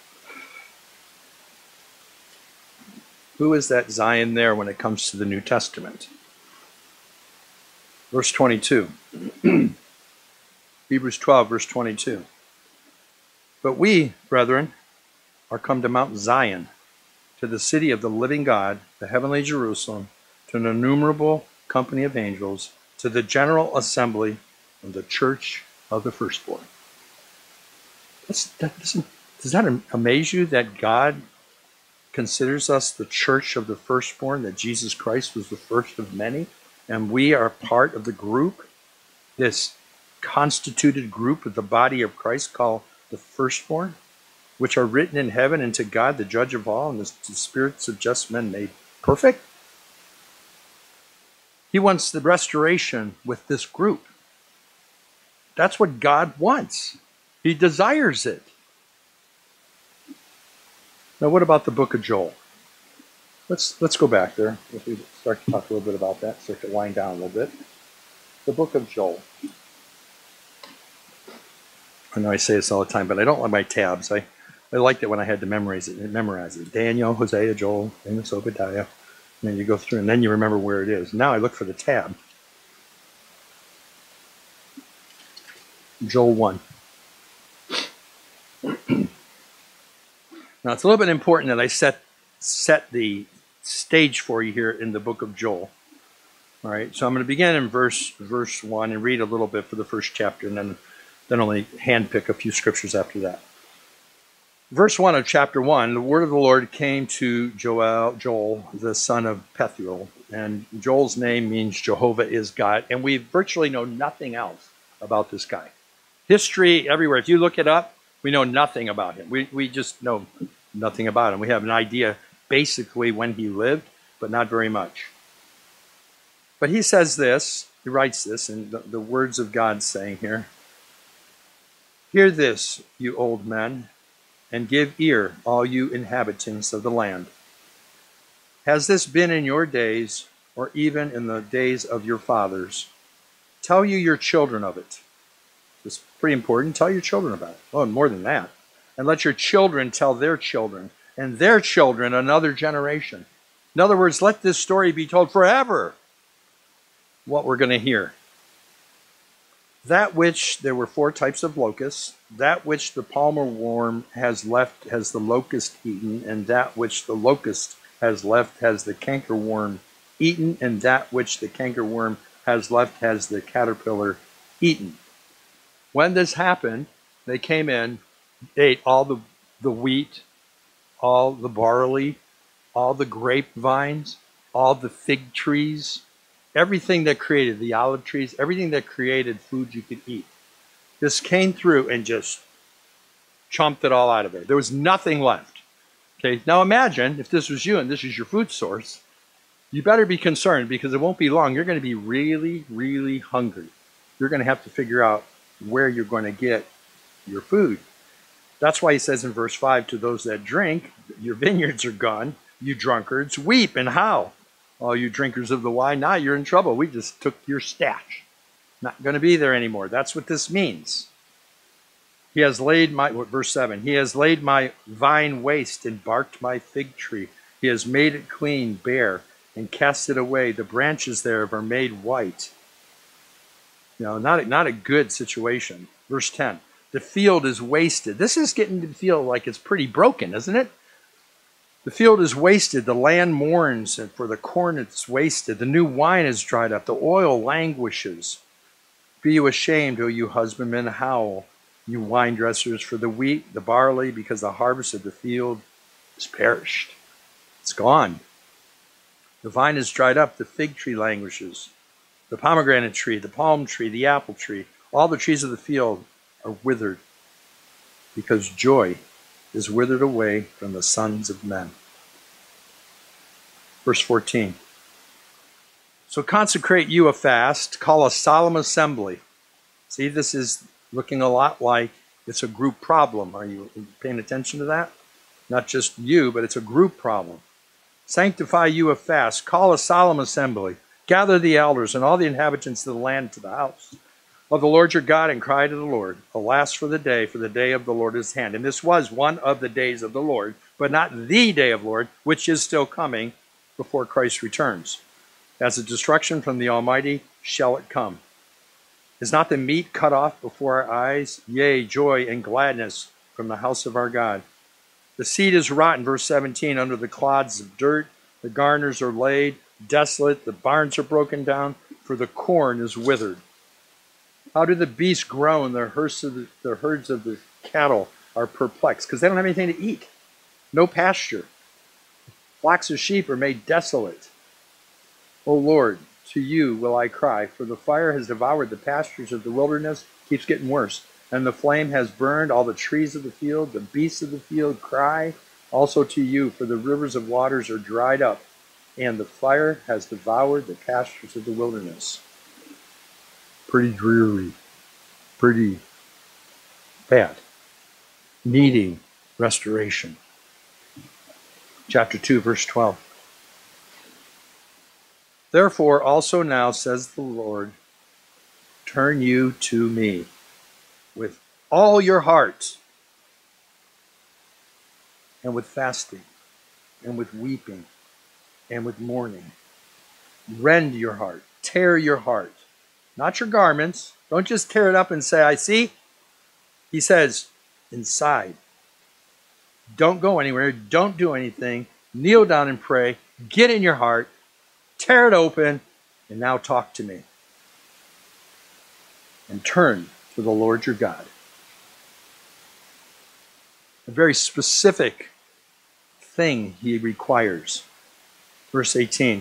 Who is that Zion there when it comes to the New Testament? Verse twenty-two. Hebrews twelve, verse twenty-two. But we, brethren, are come to Mount Zion, to the city of the living God, the heavenly Jerusalem, to an innumerable company of angels, to the general assembly of the church of the firstborn. That's, that doesn't, does that amaze you that God considers us the church of the firstborn, that Jesus Christ was the first of many, and we are part of the group, this constituted group of the body of Christ called the firstborn, which are written in heaven, and to God, the judge of all, and the, the spirits of just men made perfect? He wants the restoration with this group. That's what God wants. He desires it. Now, what about the book of Joel? Let's let's go back there. If we start to talk a little bit about that, start to wind down a little bit. The book of Joel. I know I say this all the time, but I don't like my tabs. I, I liked it when I had to memorize it. Memorize it. Daniel, Hosea, Joel, Amos, Obadiah. And then you go through, and then you remember where it is. Now I look for the tab. Joel one. Now, it's a little bit important that I set set the stage for you here in the book of Joel. All right, so I'm going to begin in verse verse one and read a little bit for the first chapter, and then then only handpick a few scriptures after that. Verse one of chapter one, the word of the Lord came to Joel, Joel, the son of Pethuel, and Joel's name means Jehovah is God, and we virtually know nothing else about this guy. History everywhere. If you look it up, we know nothing about him. We we just know nothing about him. We have an idea basically when he lived, but not very much. But he says this, he writes this, in the, the words of God saying here, "Hear this, you old men, and give ear, all you inhabitants of the land. Has this been in your days, or even in the days of your fathers? Tell you your children of it." It's pretty important. Tell your children about it. Oh, more than that. "And let your children tell their children, and their children another generation." In other words, let this story be told forever. What we're going to hear. "That which," there were four types of locusts, "that which the palmer worm has left has the locust eaten, and that which the locust has left has the cankerworm eaten, and that which the cankerworm has left has the caterpillar eaten." When this happened, they came in, ate all the, the wheat, all the barley, all the grapevines, all the fig trees, everything that created the olive trees, everything that created food you could eat. This came through and just chomped it all out of it. There was nothing left. Okay, now imagine if this was you and this is your food source, you better be concerned because it won't be long. You're going to be really, really hungry. You're going to have to figure out where you're going to get your food. That's why he says in verse five, "To those that drink, your vineyards are gone. You drunkards, weep and howl. All you drinkers of the wine, now you're in trouble. We just took your stash. Not going to be there anymore." That's what this means. He has laid my, verse seven, "He has laid my vine waste and barked my fig tree. He has made it clean, bare, and cast it away. The branches thereof are made white." You know, not a, not a good situation. Verse ten, "The field is wasted." This is getting to feel like it's pretty broken, isn't it? "The field is wasted, the land mourns, and for the corn it's wasted. The new wine is dried up, the oil languishes. Be you ashamed, O you husbandmen, howl, you wine dressers, for the wheat, the barley, because the harvest of the field is perished." It's gone. "The vine is dried up, the fig tree languishes. The pomegranate tree, the palm tree, the apple tree, all the trees of the field are withered, because joy is withered away from the sons of men." Verse fourteen. "So consecrate you a fast, call a solemn assembly." See, this is looking a lot like it's a group problem. Are you paying attention to that? Not just you, but it's a group problem. "Sanctify you a fast, call a solemn assembly. Gather the elders and all the inhabitants of the land to the house of the Lord your God, and cry to the Lord. Alas for the day, for the day of the Lord is at hand." And this was one of the days of the Lord, but not the day of the Lord, which is still coming before Christ returns. "As a destruction from the Almighty shall it come. Is not the meat cut off before our eyes? Yea, joy and gladness from the house of our God. The seed is rotten," verse seventeen, "under the clods of dirt. The garners are laid desolate, the barns are broken down, for the corn is withered. How do the beasts groan? The herds of the, the herds of the cattle are perplexed," because they don't have anything to eat. No pasture. "Flocks of sheep are made desolate. O Lord, to you will I cry, for the fire has devoured the pastures of the wilderness." Keeps getting worse. "And the flame has burned all the trees of the field. The beasts of the field cry also to you, for the rivers of waters are dried up, and the fire has devoured the pastures of the wilderness." Pretty dreary. Pretty bad. Needing restoration. Chapter two, verse twelve. "Therefore also now, says the Lord, turn you to me with all your heart, and with fasting, and with weeping, and with mourning. Rend your heart, tear your heart, not your garments. Don't just tear it up and say, I see. He says, inside. Don't go anywhere. Don't do anything. kneel down and pray, get in your heart, tear it open, and now talk to me. And turn to the Lord your God. A very specific thing he requires. Verse eighteen.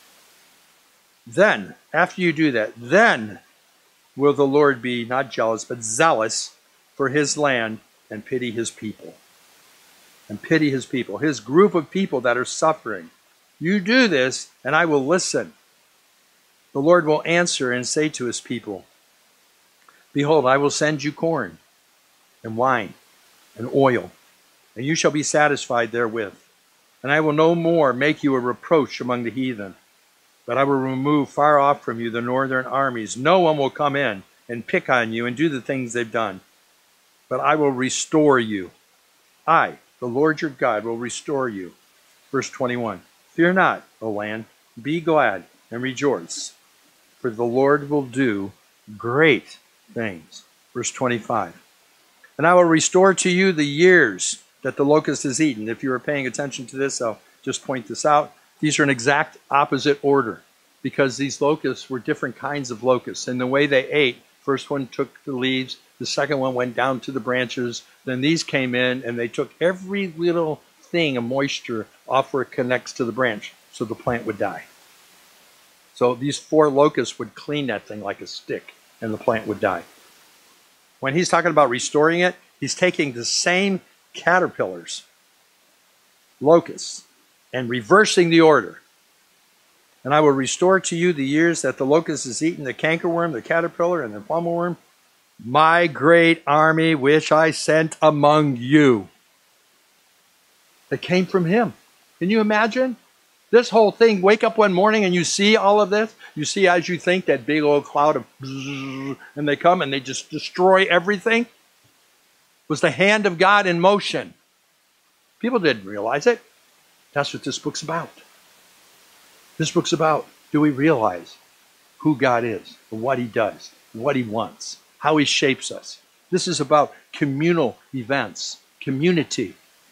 Then, after you do that, then will the Lord be not jealous, but zealous for his land and pity his people. And pity his people, his group of people that are suffering. You do this, and I will listen. The Lord will answer and say to his people, behold, I will send you corn and wine and oil, and you shall be satisfied therewith. And I will no more make you a reproach among the heathen, but I will remove far off from you the northern armies. No one will come in and pick on you and do the things they've done, but I will restore you. I, the Lord your God, will restore you. Verse twenty-one. Fear not, O land, be glad and rejoice, for the Lord will do great things. Verse twenty-five. And I will restore to you the years that the locust has eaten. If you were paying attention to this, I'll just point this out. These are in exact opposite order, because these locusts were different kinds of locusts. And the way they ate, first one took the leaves, the second one went down to the branches, then these came in and they took every little thing of moisture off where it connects to the branch, so the plant would die. So these four locusts would clean that thing like a stick, and the plant would die. When he's talking about restoring it, he's taking the same caterpillars, locusts, and reversing the order. And I will restore to you the years that the locust has eaten, the cankerworm, the caterpillar, and the plumberworm, my great army which I sent among you. That came from him. Can you imagine? This whole thing, wake up one morning and you see all of this. You see, as you think, that big old cloud of bzzz, and they come and they just destroy everything. It was the hand of God in motion. People didn't realize it. That's what this book's about. This book's about, do we realize who God is, and what he does, and what he wants, how he shapes us. This is about communal events, community.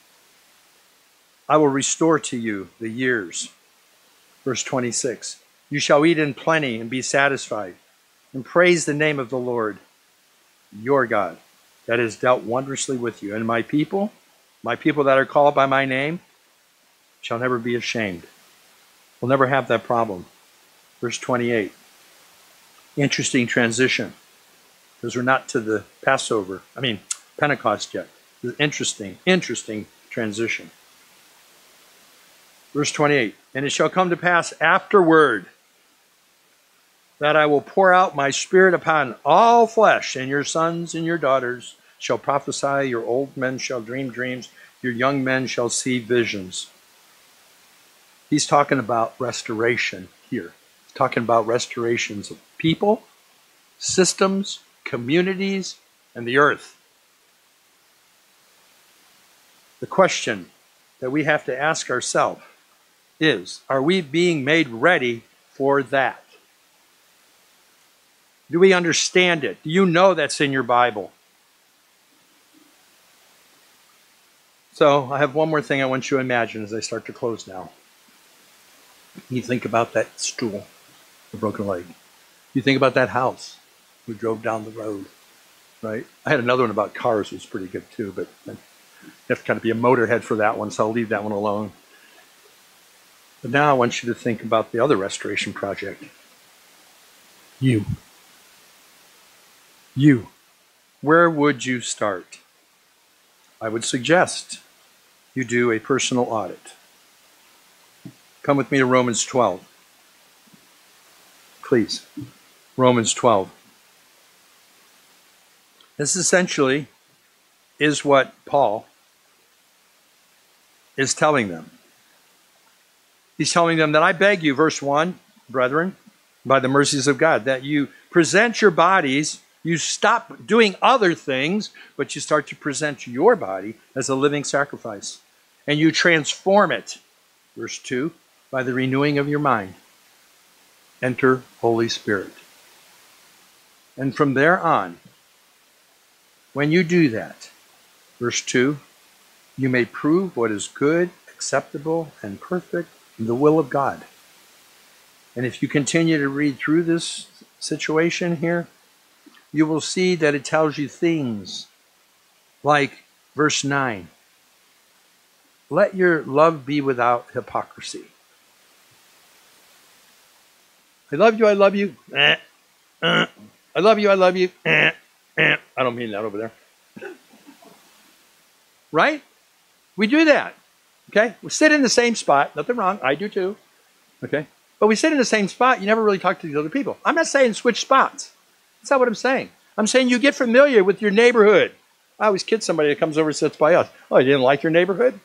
I will restore to you the years. Verse twenty-six. You shall eat in plenty and be satisfied, and praise the name of the Lord, your God, that has dealt wondrously with you. And my people, my people that are called by my name, shall never be ashamed. We'll never have that problem. Verse twenty-eight. Interesting transition, because we're not to the Passover, I mean, Pentecost yet. Interesting, interesting transition. Verse twenty-eight, and it shall come to pass afterward that I will pour out my spirit upon all flesh, and your sons and your daughters shall prophesy, your old men shall dream dreams, your young men shall see visions. He's talking about restoration here. He's talking about restorations of people, systems, communities, and the earth. The question that we have to ask ourselves is, are we being made ready for that? Do we understand it? Do you know that's in your Bible? So I have one more thing I want you to imagine as I start to close now. You think about that stool, the broken leg. You think about that house we drove down the road, right? I had another one about cars, which was pretty good too, but you have to kind of be a motorhead for that one, so I'll leave that one alone. But now I want you to think about the other restoration project. You. You. Where would you start? I would suggest you do a personal audit. Come with me to Romans twelve. Please. Romans twelve. This essentially is what Paul is telling them. He's telling them that I beg you, verse one, brethren, by the mercies of God, that you present your bodies, you stop doing other things, but you start to present your body as a living sacrifice. And you transform it, verse two, by the renewing of your mind. Enter Holy Spirit. And from there on, when you do that, verse two, you may prove what is good, acceptable and perfect, the will of God. And if you continue to read through this situation here, you will see that it tells you things like verse nine. Let your love be without hypocrisy. I love you, I love you. Eh, eh. I love you, I love you. Eh, eh. I don't mean that over there. Right? We do that. Okay? We sit in the same spot. Nothing wrong. I do too. Okay? But we sit in the same spot. You never really talk to these other people. I'm not saying switch spots. That's not what I'm saying. I'm saying you get familiar with your neighborhood. I always kid somebody that comes over and sits by us. Oh, you didn't like your neighborhood?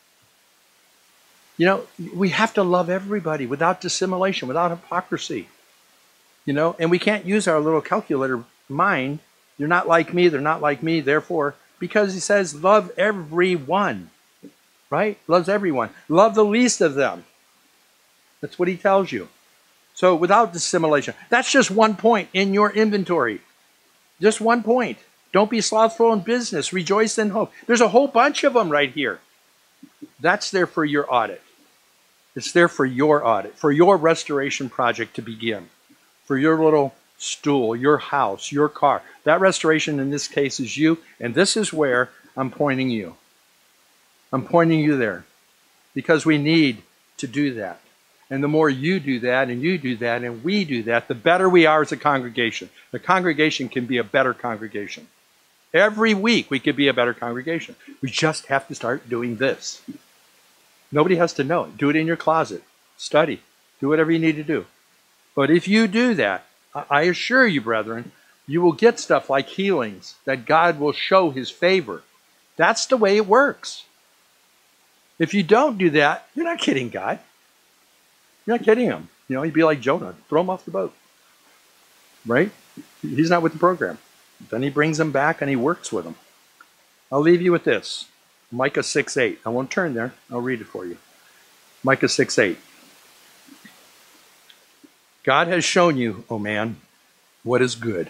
You know, we have to love everybody without dissimulation, without hypocrisy. You know, and we can't use our little calculator mind. You're not like me, they're not like me, therefore, because he says love everyone, right? Loves everyone. Love the least of them. That's what he tells you. So without dissimulation, that's just one point in your inventory. Just one point. Don't be slothful in business. Rejoice in hope. There's a whole bunch of them right here. That's there for your audit. It's there for your audit, for your restoration project to begin, for your little stool, your house, your car. That restoration in this case is you, and this is where I'm pointing you. I'm pointing you there because we need to do that. And the more you do that, and you do that, and we do that, the better we are as a congregation. The congregation can be a better congregation. Every week we could be a better congregation. We just have to start doing this. Nobody has to know it. Do it in your closet. Study. Do whatever you need to do. But if you do that, I assure you, brethren, you will get stuff like healings, that God will show his favor. That's the way it works. If you don't do that, you're not kidding God. You're not kidding him. You know, you'd be like Jonah. Throw him off the boat. Right? He's not with the program. Then he brings them back and he works with them. I'll leave you with this. Micah six eight. I won't turn there. I'll read it for you. Micah six eight. God has shown you, O man, what is good.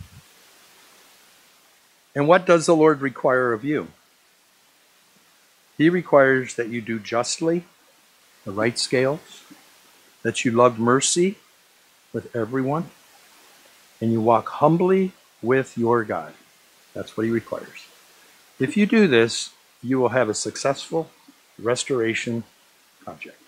And what does the Lord require of you? He requires that you do justly, the right scales, that you love mercy with everyone, and you walk humbly with your God. That's what he requires. If you do this, you will have a successful restoration project.